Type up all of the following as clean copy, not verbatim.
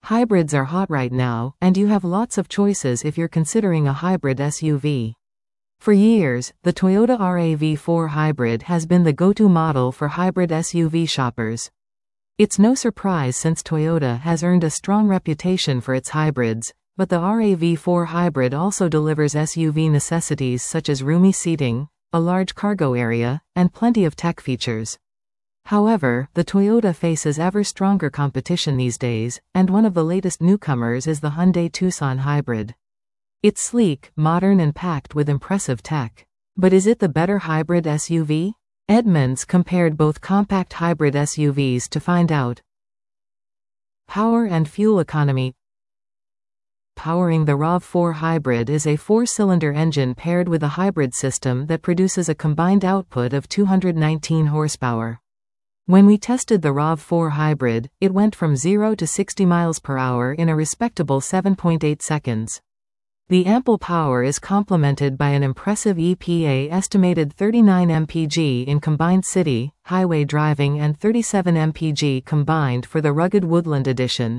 Hybrids are hot right now, and you have lots of choices if you're considering a hybrid SUV. For years, the Toyota RAV4 Hybrid has been the go-to model for hybrid SUV shoppers. It's no surprise since Toyota has earned a strong reputation for its hybrids, but the RAV4 Hybrid also delivers SUV necessities such as roomy seating, a large cargo area, and plenty of tech features. However, the Toyota faces ever stronger competition these days, and one of the latest newcomers is the Hyundai Tucson Hybrid. It's sleek, modern and packed with impressive tech. But is it the better hybrid SUV? Edmunds compared both compact hybrid SUVs to find out. Power and fuel economy. Powering the RAV4 Hybrid is a 4-cylinder engine paired with a hybrid system that produces a combined output of 219 horsepower. When we tested the RAV4 Hybrid, it went from 0 to 60 miles per hour in a respectable 7.8 seconds. The ample power is complemented by an impressive EPA estimated 39 mpg in combined city, highway driving and 37 mpg combined for the rugged Woodland edition.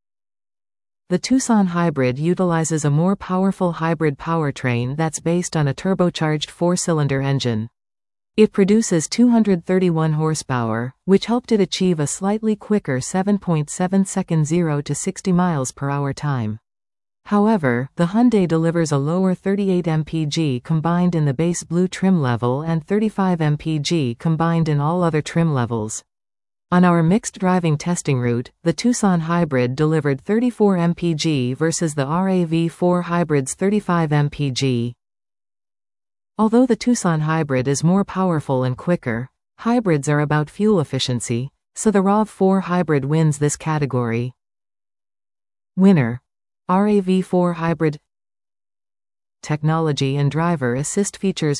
The Tucson Hybrid utilizes a more powerful hybrid powertrain that's based on a turbocharged 4-cylinder engine. It produces 231 horsepower, which helped it achieve a slightly quicker 7.7 second 0 to 60 miles per hour time. However, the Hyundai delivers a lower 38 mpg combined in the base blue trim level and 35 mpg combined in all other trim levels. On our mixed driving testing route, the Tucson Hybrid delivered 34 mpg versus the RAV4 Hybrid's 35 mpg. Although the Tucson Hybrid is more powerful and quicker, hybrids are about fuel efficiency, so the RAV4 Hybrid wins this category. Winner: RAV4 Hybrid. Technology and driver assist features.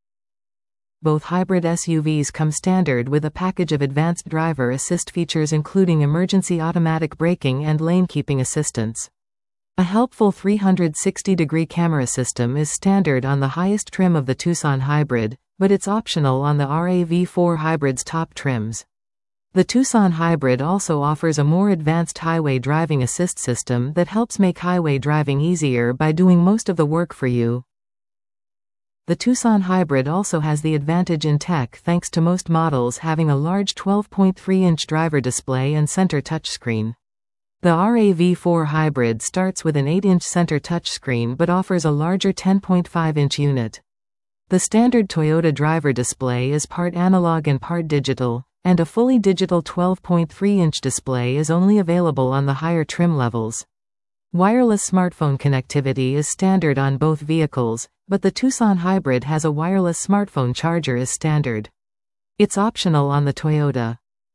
Both hybrid SUVs come standard with a package of advanced driver assist features including emergency automatic braking and lane keeping assistance. A helpful 360-degree camera system is standard on the highest trim of the Tucson Hybrid, but it's optional on the RAV4 Hybrid's top trims. The Tucson Hybrid also offers a more advanced highway driving assist system that helps make highway driving easier by doing most of the work for you. The Tucson Hybrid also has the advantage in tech thanks to most models having a large 12.3-inch driver display and center touchscreen. The RAV4 Hybrid starts with an 8-inch center touchscreen but offers a larger 10.5-inch unit. The standard Toyota driver display is part analog and part digital, and a fully digital 12.3-inch display is only available on the higher trim levels. Wireless smartphone connectivity is standard on both vehicles, but the Tucson Hybrid has a wireless smartphone charger as standard. It's optional on the Toyota.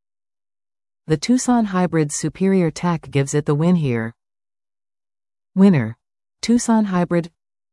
The Tucson Hybrid's superior tech gives it the win here. Winner: Tucson Hybrid.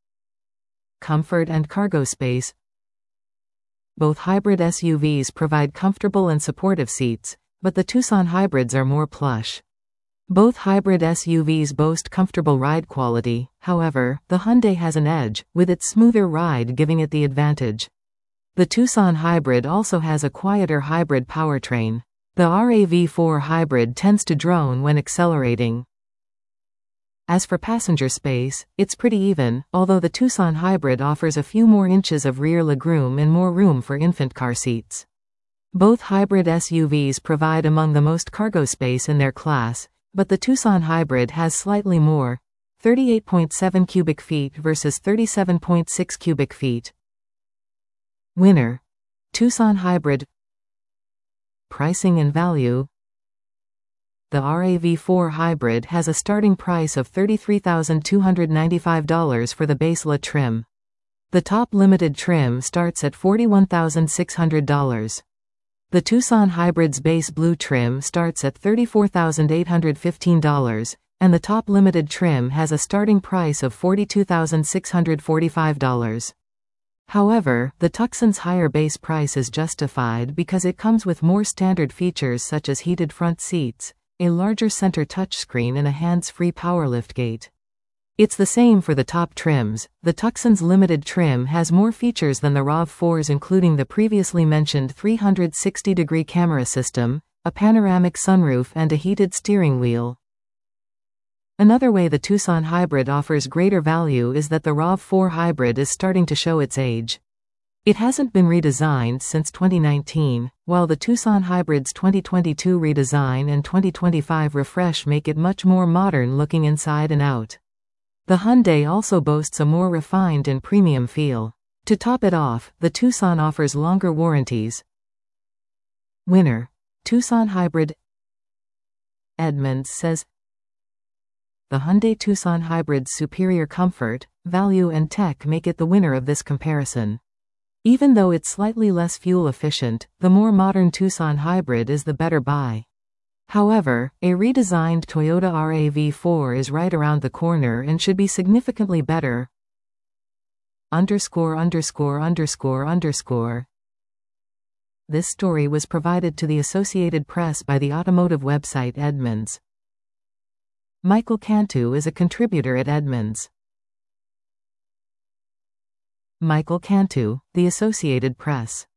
Comfort and cargo space. Both hybrid SUVs provide comfortable and supportive seats, but the Tucson Hybrids are more plush. Both hybrid SUVs boast comfortable ride quality, however, the Hyundai has an edge, with its smoother ride giving it the advantage. The Tucson Hybrid also has a quieter hybrid powertrain. The RAV4 Hybrid tends to drone when accelerating. As for passenger space, it's pretty even, although the Tucson Hybrid offers a few more inches of rear legroom and more room for infant car seats. Both hybrid SUVs provide among the most cargo space in their class, but the Tucson Hybrid has slightly more, 38.7 cubic feet versus 37.6 cubic feet. Winner: Tucson Hybrid. Pricing and value. The RAV4 Hybrid has a starting price of $33,295 for the base LA trim. The top limited trim starts at $41,600. The Tucson Hybrid's base blue trim starts at $34,815, and the top limited trim has a starting price of $42,645. However, the Tucson's higher base price is justified because it comes with more standard features such as heated front seats, a larger center touchscreen and a hands-free power liftgate. It's the same for the top trims. The Tucson's limited trim has more features than the RAV4's, including the previously mentioned 360-degree camera system, a panoramic sunroof and a heated steering wheel. Another way the Tucson Hybrid offers greater value is that the RAV4 Hybrid is starting to show its age. It hasn't been redesigned since 2019, while the Tucson Hybrid's 2022 redesign and 2025 refresh make it much more modern looking inside and out. The Hyundai also boasts a more refined and premium feel. To top it off, the Tucson offers longer warranties. Winner: Tucson Hybrid. Edmunds says, the Hyundai Tucson Hybrid's superior comfort, value and tech make it the winner of this comparison. Even though it's slightly less fuel efficient, the more modern Tucson Hybrid is the better buy. However, a redesigned Toyota RAV4 is right around the corner and should be significantly better. This story was provided to the Associated Press by the automotive website Edmunds. Michael Cantu is a contributor at Edmunds. Michael Cantu, The Associated Press.